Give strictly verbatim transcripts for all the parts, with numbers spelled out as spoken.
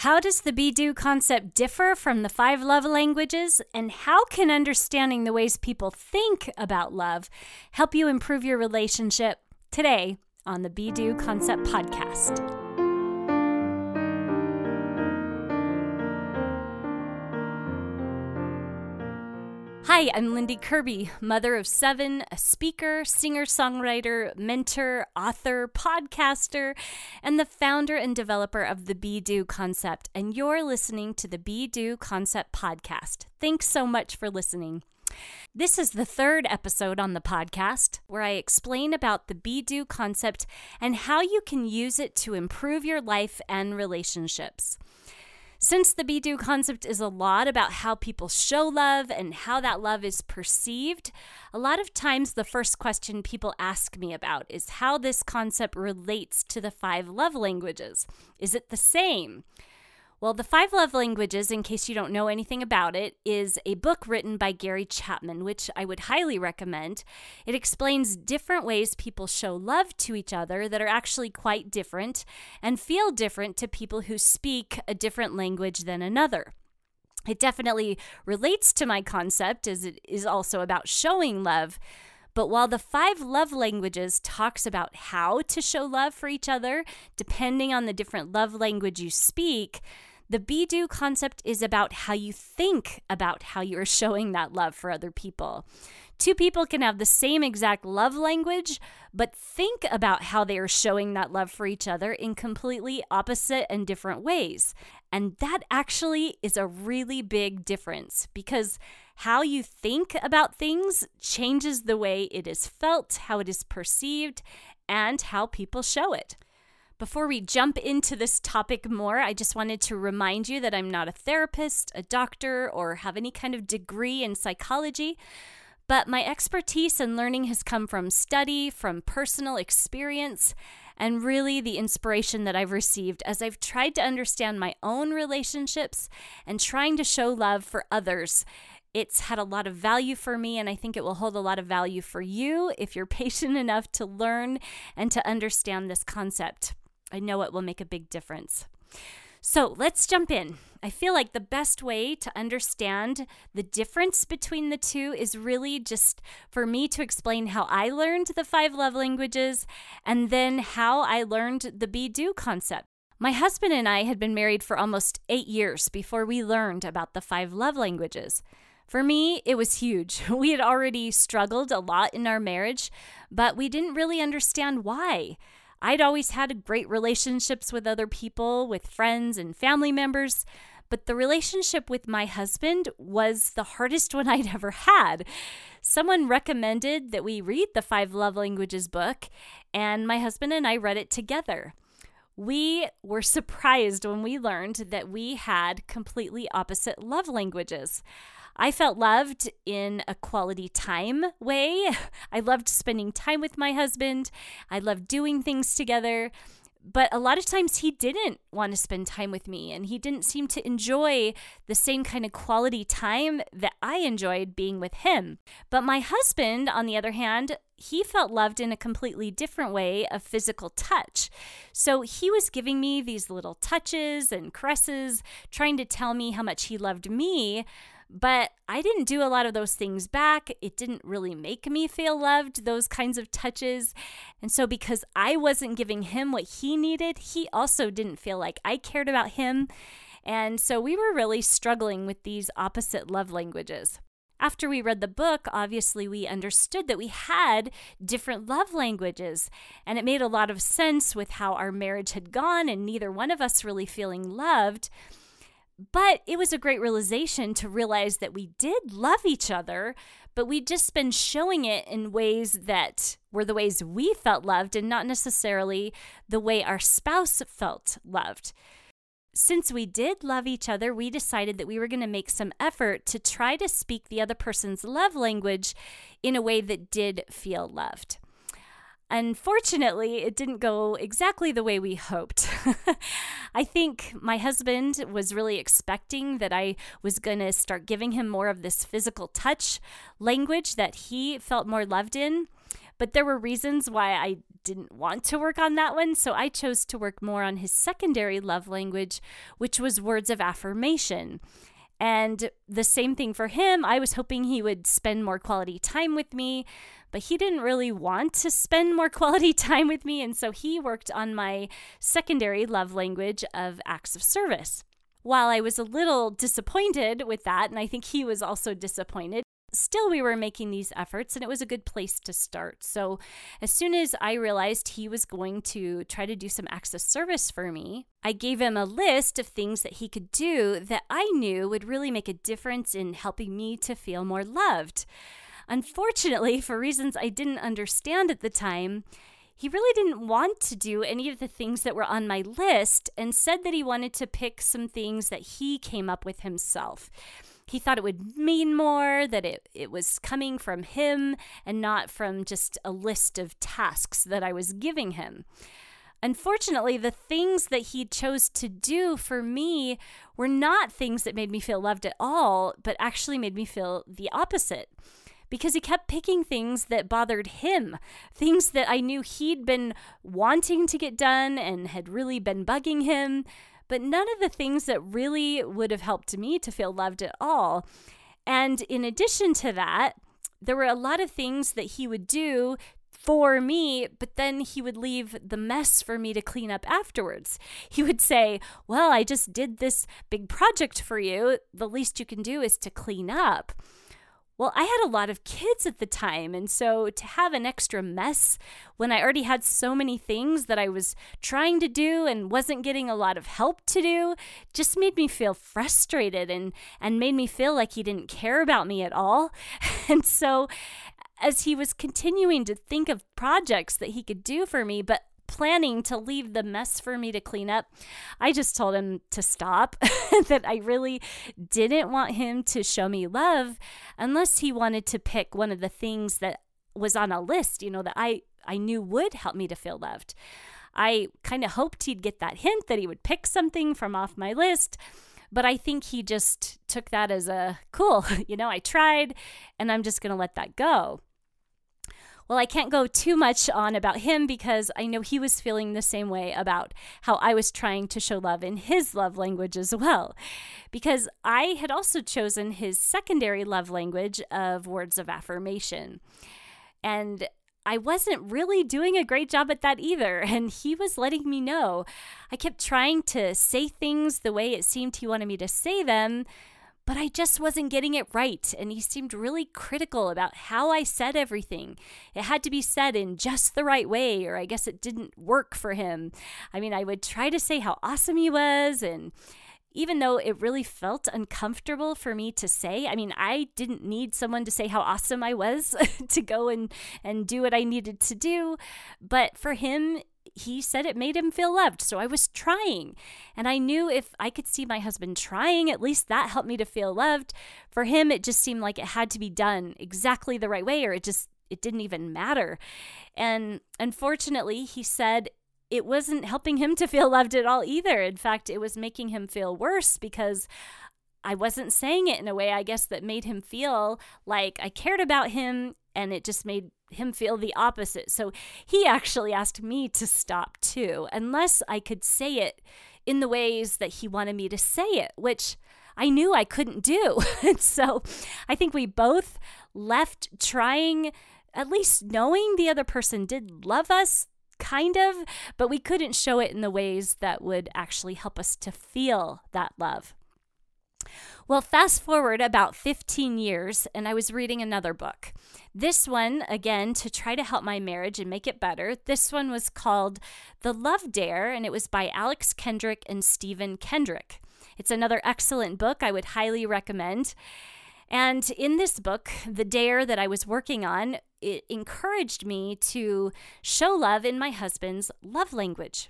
How does the be-do concept differ from the five love languages? And how can understanding the ways people think about love help you improve your relationship? Today on the Be-Do Concept Podcast. Hi, I'm Lindy Kirby, mother of seven, a speaker, singer-songwriter, mentor, author, podcaster, and the founder and developer of the Be-Do Concept. And you're listening to the Be-Do Concept Podcast. Thanks so much for listening. This is the third episode on the podcast where I explain about the Be-Do concept and how you can use it to improve your life and relationships. Since the Be-Do concept is a lot about how people show love and how that love is perceived, a lot of times the first question people ask me about is how this concept relates to the five love languages. Is it the same? Well, the five love languages, in case you don't know anything about it, is a book written by Gary Chapman, which I would highly recommend. It explains different ways people show love to each other that are actually quite different and feel different to people who speak a different language than another. It definitely relates to my concept, as it is also about showing love. But while the five love languages talks about how to show love for each other, depending on the different love language you speak, the Be-Do concept is about how you think about how you're showing that love for other people. Two people can have the same exact love language, but think about how they are showing that love for each other in completely opposite and different ways. And that actually is a really big difference because how you think about things changes the way it is felt, how it is perceived, and how people show it. Before we jump into this topic more, I just wanted to remind you that I'm not a therapist, a doctor, or have any kind of degree in psychology, but my expertise and learning has come from study, from personal experience, and really the inspiration that I've received as I've tried to understand my own relationships and trying to show love for others. It's had a lot of value for me, and I think it will hold a lot of value for you if you're patient enough to learn and to understand this concept. I know it will make a big difference. So let's jump in. I feel like the best way to understand the difference between the two is really just for me to explain how I learned the five love languages and then how I learned the Be-Do concept. My husband and I had been married for almost eight years before we learned about the five love languages. For me, it was huge. We had already struggled a lot in our marriage, but we didn't really understand why. I'd always had great relationships with other people, with friends and family members, but the relationship with my husband was the hardest one I'd ever had. Someone recommended that we read the Five Love Languages book, and my husband and I read it together. We were surprised when we learned that we had completely opposite love languages. I felt loved in a quality time way. I loved spending time with my husband. I loved doing things together. But a lot of times he didn't want to spend time with me, and he didn't seem to enjoy the same kind of quality time that I enjoyed being with him. But my husband, on the other hand, he felt loved in a completely different way of physical touch. So he was giving me these little touches and caresses, trying to tell me how much he loved me. But I didn't do a lot of those things back. It didn't really make me feel loved, those kinds of touches. And so because I wasn't giving him what he needed, he also didn't feel like I cared about him. And so we were really struggling with these opposite love languages. After we read the book, obviously we understood that we had different love languages, and it made a lot of sense with how our marriage had gone and neither one of us really feeling loved. But it was a great realization to realize that we did love each other, but we'd just been showing it in ways that were the ways we felt loved and not necessarily the way our spouse felt loved. Since we did love each other, we decided that we were going to make some effort to try to speak the other person's love language in a way that did feel loved. Unfortunately, it didn't go exactly the way we hoped. I think my husband was really expecting that I was going to start giving him more of this physical touch language that he felt more loved in. But there were reasons why I didn't want to work on that one, so I chose to work more on his secondary love language, which was words of affirmation. And the same thing for him. I was hoping he would spend more quality time with me, but he didn't really want to spend more quality time with me, and so he worked on my secondary love language of acts of service. While I was a little disappointed with that, and I think he was also disappointed, still we were making these efforts, and it was a good place to start. So as soon as I realized he was going to try to do some acts of service for me, I gave him a list of things that he could do that I knew would really make a difference in helping me to feel more loved. Unfortunately, for reasons I didn't understand at the time, he really didn't want to do any of the things that were on my list and said that he wanted to pick some things that he came up with himself. He thought it would mean more, that it, it was coming from him and not from just a list of tasks that I was giving him. Unfortunately, the things that he chose to do for me were not things that made me feel loved at all, but actually made me feel the opposite. Because he kept picking things that bothered him, things that I knew he'd been wanting to get done and had really been bugging him, but none of the things that really would have helped me to feel loved at all. And in addition to that, there were a lot of things that he would do for me, but then he would leave the mess for me to clean up afterwards. He would say, well, I just did this big project for you. The least you can do is to clean up. Well, I had a lot of kids at the time, and so to have an extra mess when I already had so many things that I was trying to do and wasn't getting a lot of help to do just made me feel frustrated and, and made me feel like he didn't care about me at all. And so as he was continuing to think of projects that he could do for me, but planning to leave the mess for me to clean up, I just told him to stop, that I really didn't want him to show me love unless he wanted to pick one of the things that was on a list, you know, that I, I knew would help me to feel loved. I kind of hoped he'd get that hint that he would pick something from off my list, but I think he just took that as a, cool, you know, I tried and I'm just going to let that go. Well, I can't go too much on about him because I know he was feeling the same way about how I was trying to show love in his love language as well. Because I had also chosen his secondary love language of words of affirmation. And I wasn't really doing a great job at that either, and he was letting me know. I kept trying to say things the way it seemed he wanted me to say them, but I just wasn't getting it right, and he seemed really critical about how I said everything. It had to be said in just the right way, or I guess it didn't work for him. I mean, I would try to say how awesome he was, and even though it really felt uncomfortable for me to say, I mean, I didn't need someone to say how awesome I was to go and, and do what I needed to do, but for him, he said it made him feel loved, so I was trying. And I knew if I could see my husband trying, at least that helped me to feel loved. For him, it just seemed like it had to be done exactly the right way, or it just, it didn't even matter. And unfortunately, he said it wasn't helping him to feel loved at all either. In fact, it was making him feel worse because I wasn't saying it in a way, I guess, that made him feel like I cared about him, and it just made him feel the opposite. So he actually asked me to stop too, unless I could say it in the ways that he wanted me to say it, which I knew I couldn't do. And so I think we both left trying, at least knowing the other person did love us, kind of, but we couldn't show it in the ways that would actually help us to feel that love. Well, fast forward about fifteen years, and I was reading another book. This one, again, to try to help my marriage and make it better. This one was called The Love Dare, and it was by Alex Kendrick and Stephen Kendrick. It's another excellent book I would highly recommend. And in this book, the dare that I was working on, it encouraged me to show love in my husband's love language.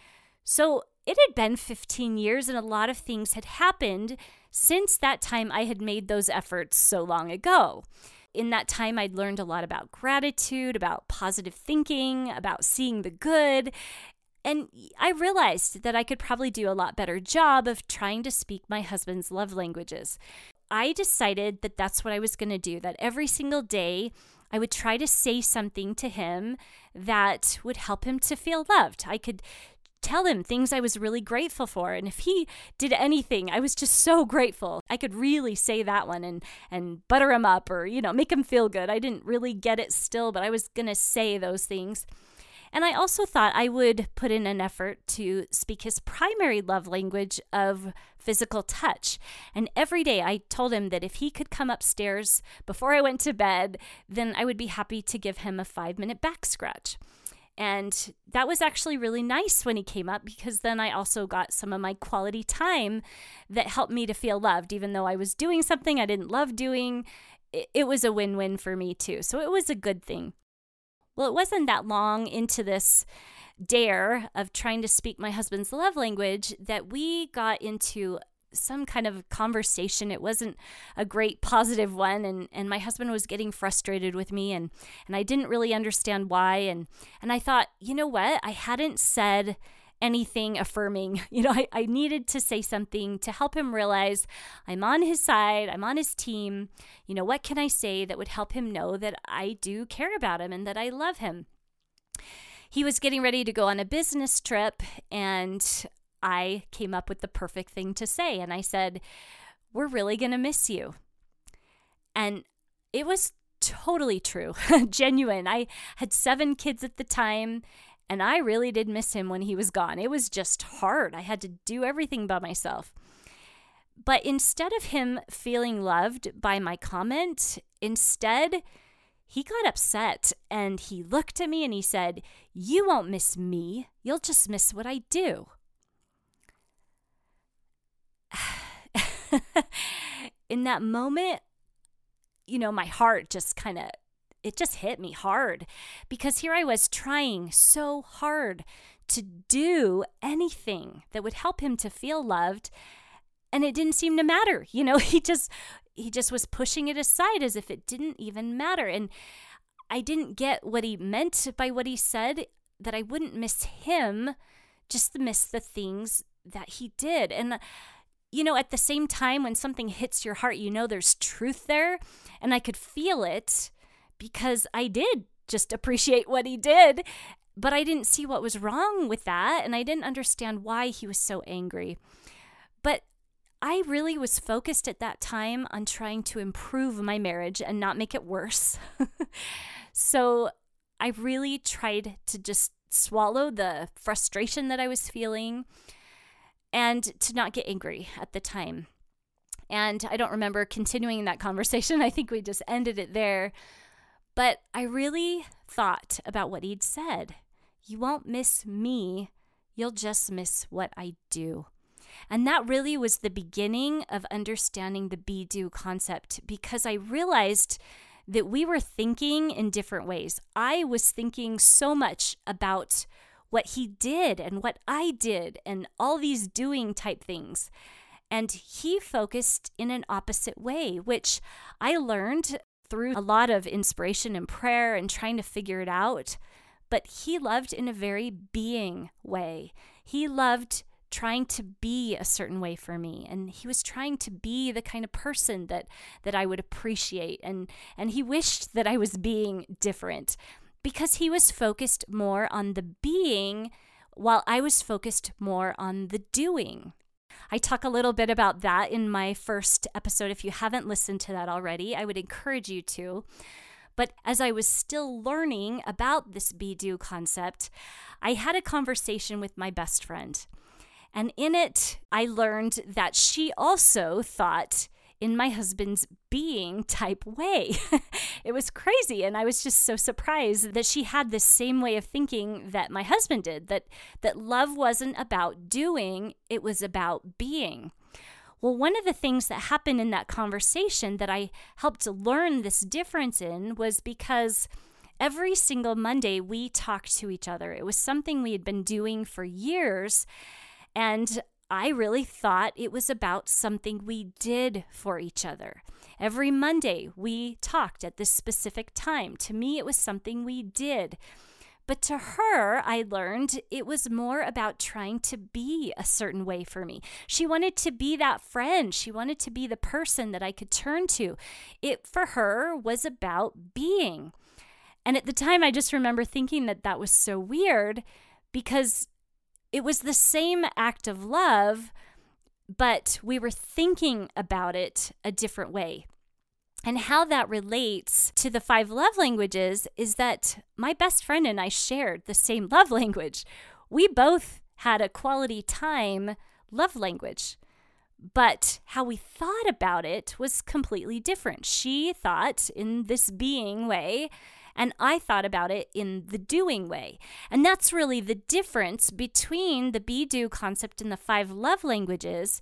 So it had been fifteen years, and a lot of things had happened since that time I had made those efforts so long ago. In that time, I'd learned a lot about gratitude, about positive thinking, about seeing the good, and I realized that I could probably do a lot better job of trying to speak my husband's love languages. I decided that that's what I was going to do, that every single day I would try to say something to him that would help him to feel loved. I could tell him things I was really grateful for. And if he did anything, I was just so grateful. I could really say that one and, and butter him up or, you know, make him feel good. I didn't really get it still, but I was going to say those things. And I also thought I would put in an effort to speak his primary love language of physical touch. And every day I told him that if he could come upstairs before I went to bed, then I would be happy to give him a five-minute back scratch. And that was actually really nice when he came up, because then I also got some of my quality time that helped me to feel loved. Even though I was doing something I didn't love doing, it was a win-win for me too. So it was a good thing. Well, it wasn't that long into this dare of trying to speak my husband's love language that we got into some kind of conversation. It wasn't a great positive one, and, and my husband was getting frustrated with me, and, and I didn't really understand why. And, and I thought, you know what? I hadn't said anything affirming. You know, I, I needed to say something to help him realize I'm on his side, I'm on his team. You know, what can I say that would help him know that I do care about him and that I love him? He was getting ready to go on a business trip, and I came up with the perfect thing to say. And I said, we're really going to miss you. And it was totally true, genuine. I had seven kids at the time, and I really did miss him when he was gone. It was just hard. I had to do everything by myself. But instead of him feeling loved by my comment, instead, he got upset, and he looked at me and he said, you won't miss me. You'll just miss what I do. In that moment, you know, my heart just kind of, it just hit me hard, because here I was trying so hard to do anything that would help him to feel loved, and it didn't seem to matter. You know, he just, he just was pushing it aside as if it didn't even matter. And I didn't get what he meant by what he said, that I wouldn't miss him, just miss the things that he did. And you know, at the same time, when something hits your heart, you know there's truth there. And I could feel it, because I did just appreciate what he did. But I didn't see what was wrong with that. And I didn't understand why he was so angry. But I really was focused at that time on trying to improve my marriage and not make it worse. So I really tried to just swallow the frustration that I was feeling, and to not get angry at the time. And I don't remember continuing that conversation. I think we just ended it there. But I really thought about what he'd said. You won't miss me. You'll just miss what I do. And that really was the beginning of understanding the be-do concept, because I realized that we were thinking in different ways. I was thinking so much about what he did and what I did and all these doing type things. And he focused in an opposite way, which I learned through a lot of inspiration and prayer and trying to figure it out. But he loved in a very being way. He loved trying to be a certain way for me. And he was trying to be the kind of person that, that I would appreciate. And, and he wished that I was being different, because he was focused more on the being while I was focused more on the doing. I talk a little bit about that in my first episode. If you haven't listened to that already, I would encourage you to. But as I was still learning about this be-do concept, I had a conversation with my best friend. And in it, I learned that she also thought in my husband's being type way. It was crazy. And I was just so surprised that she had this same way of thinking that my husband did, that, that love wasn't about doing, it was about being. Well, one of the things that happened in that conversation that I helped to learn this difference in was because every single Monday we talked to each other. It was something we had been doing for years. And I really thought it was about something we did for each other. Every Monday, we talked at this specific time. To me, it was something we did. But to her, I learned it was more about trying to be a certain way for me. She wanted to be that friend. She wanted to be the person that I could turn to. It, for her, was about being. And at the time, I just remember thinking that that was so weird because it was the same act of love, but we were thinking about it a different way. And how that relates to the five love languages is that my best friend and I shared the same love language. We both had a quality time love language, but how we thought about it was completely different. She thought in this being way, and I thought about it in the doing way. And that's really the difference between the be-do concept and the five love languages,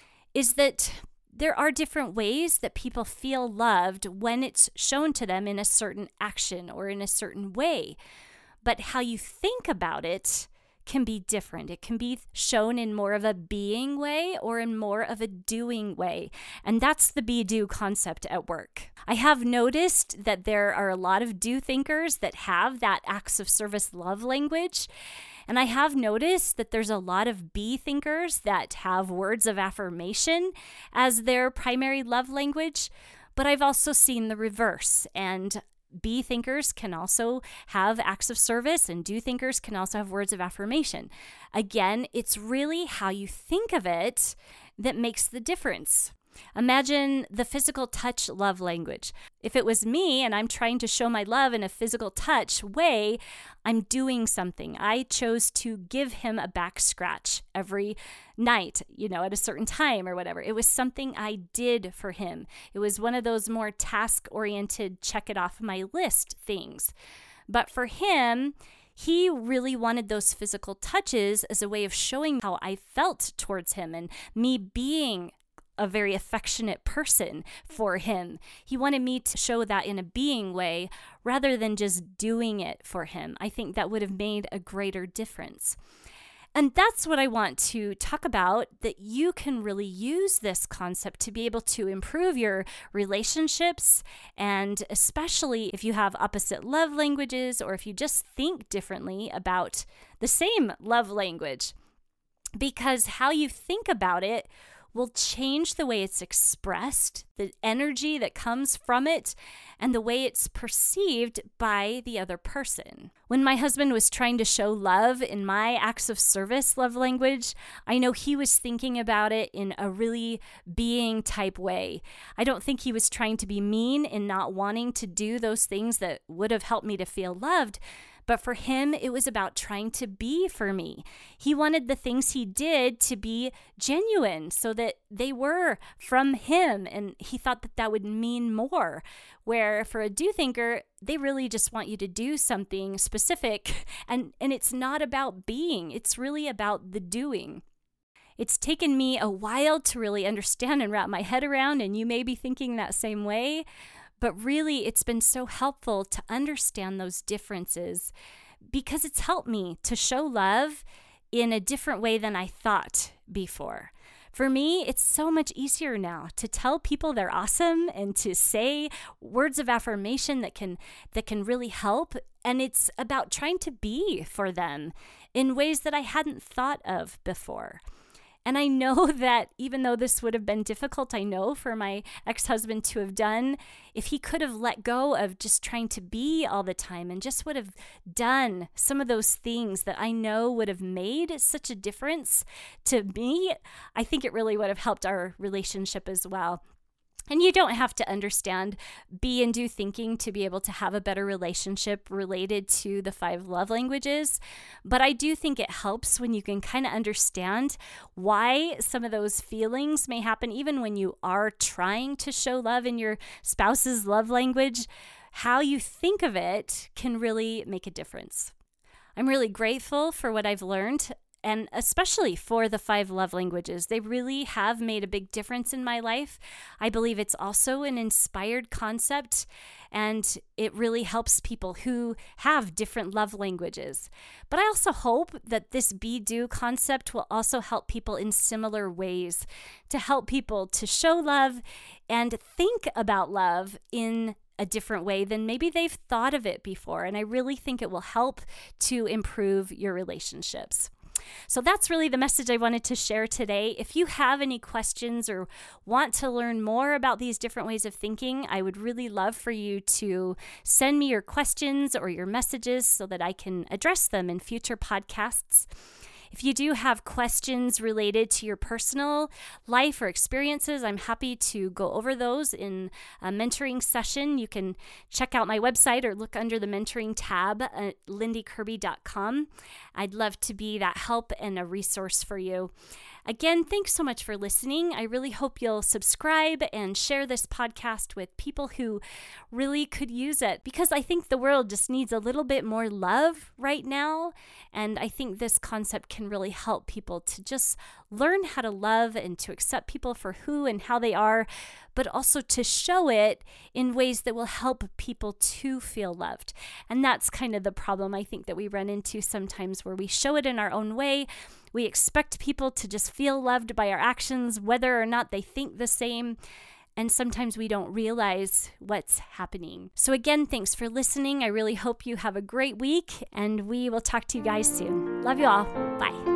is that there are different ways that people feel loved when it's shown to them in a certain action or in a certain way. But how you think about it can be different. It can be shown in more of a being way or in more of a doing way. And that's the be-do concept at work. I have noticed that there are a lot of do thinkers that have that acts of service love language. And I have noticed that there's a lot of be thinkers that have words of affirmation as their primary love language, but I've also seen the reverse. And be thinkers can also have acts of service, and do thinkers can also have words of affirmation. Again, it's really how you think of it that makes the difference. Imagine the physical touch love language. If it was me and I'm trying to show my love in a physical touch way, I'm doing something. I chose to give him a back scratch every night, you know, at a certain time or whatever. It was something I did for him. It was one of those more task-oriented, check it off my list things. But for him, he really wanted those physical touches as a way of showing how I felt towards him and me being a very affectionate person for him. He wanted me to show that in a being way rather than just doing it for him. I think that would have made a greater difference. And that's what I want to talk about, that you can really use this concept to be able to improve your relationships, and especially if you have opposite love languages or if you just think differently about the same love language. Because how you think about it will change the way it's expressed, the energy that comes from it, and the way it's perceived by the other person. When my husband was trying to show love in my acts of service love language, I know he was thinking about it in a really being type way. I don't think he was trying to be mean in not wanting to do those things that would have helped me to feel loved. But for him, it was about trying to be for me. He wanted the things he did to be genuine so that they were from him. And he thought that that would mean more. Where for a do thinker, they really just want you to do something specific. And, and it's not about being. It's really about the doing. It's taken me a while to really understand and wrap my head around. And you may be thinking that same way. But really, it's been so helpful to understand those differences because it's helped me to show love in a different way than I thought before. For me, it's so much easier now to tell people they're awesome and to say words of affirmation that can that can really help. And it's about trying to be for them in ways that I hadn't thought of before. And I know that even though this would have been difficult, I know for my ex-husband to have done, if he could have let go of just trying to be all the time and just would have done some of those things that I know would have made such a difference to me, I think it really would have helped our relationship as well. And you don't have to understand be and do thinking to be able to have a better relationship related to the five love languages. But I do think it helps when you can kind of understand why some of those feelings may happen, even when you are trying to show love in your spouse's love language. How you think of it can really make a difference. I'm really grateful for what I've learned, and especially for the five love languages. They really have made a big difference in my life. I believe it's also an inspired concept, and it really helps people who have different love languages. But I also hope that this be-do concept will also help people in similar ways, to help people to show love and think about love in a different way than maybe they've thought of it before. And I really think it will help to improve your relationships. So that's really the message I wanted to share today. If you have any questions or want to learn more about these different ways of thinking, I would really love for you to send me your questions or your messages so that I can address them in future podcasts. If you do have questions related to your personal life or experiences, I'm happy to go over those in a mentoring session. You can check out my website or look under the mentoring tab at lindy kirby dot com. I'd love to be that help and a resource for you. Again, thanks so much for listening. I really hope you'll subscribe and share this podcast with people who really could use it, because I think the world just needs a little bit more love right now. And I think this concept can really help people to just learn how to love and to accept people for who and how they are, but also to show it in ways that will help people to feel loved. And that's kind of the problem I think that we run into sometimes, where we show it in our own way. We expect people to just feel loved by our actions, whether or not they think the same. And sometimes we don't realize what's happening. So again, thanks for listening. I really hope you have a great week, and we will talk to you guys soon. Love you all. Bye.